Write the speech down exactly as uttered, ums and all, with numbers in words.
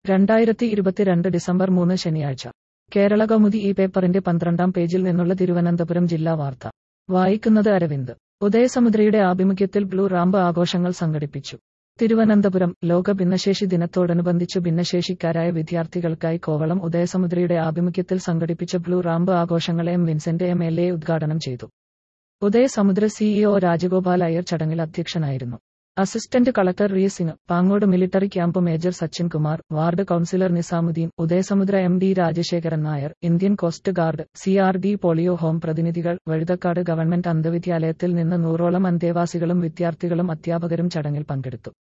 രണ്ടായിരത്തി ഇരുപത്തിരണ്ട് ഡിസംബർ മൂന്ന് ശനിയാഴ്ച കേരളകൗമുദി ഈ പേപ്പറിന്റെ പന്ത്രണ്ടാം പേജിൽ നിന്നുള്ള തിരുവനന്തപുരം ജില്ലാ വാർത്ത വായിക്കുന്നത് അരവിന്ദ്. ഉദയസമുദ്രയുടെ ആഭിമുഖ്യത്തിൽ ബ്ലൂ റാമ്പ് ആഘോഷങ്ങൾ സംഘടിപ്പിച്ചു. തിരുവനന്തപുരം ലോക ഭിന്നശേഷി ദിനത്തോടനുബന്ധിച്ചു ഭിന്നശേഷിക്കാരായ വിദ്യാർത്ഥികൾക്കായി കോവളം ഉദയസമുദ്രയുടെ ആഭിമുഖ്യത്തിൽ സംഘടിപ്പിച്ച ബ്ലൂ റാമ്പ് ആഘോഷങ്ങൾ M Vincent M L A ഉദ്ഘാടനം ചെയ്തു. ഉദയസമുദ്ര സിഇഒ രാജഗോപാൽ അയ്യർ ചടങ്ങിൽ അധ്യക്ഷനായിരുന്നു. അസിസ്റ്റന്റ് കളക്ടർ റീ Singh, Pangode military camp major Sachin Kumar, ward councillor Nizamuddin, Udayasamudra M D Rajasekharan Nair, Indian coast guard, C R D polio home പ്രതിനിധികൾ, വഴുതക്കാട് ഗവൺമെന്റ് അന്ധവിദ്യാലയത്തിൽ നിന്ന് നൂറോളം അന്തേവാസികളും വിദ്യാർത്ഥികളും അധ്യാപകരും ചടങ്ങിൽ പങ്കെടുത്തു.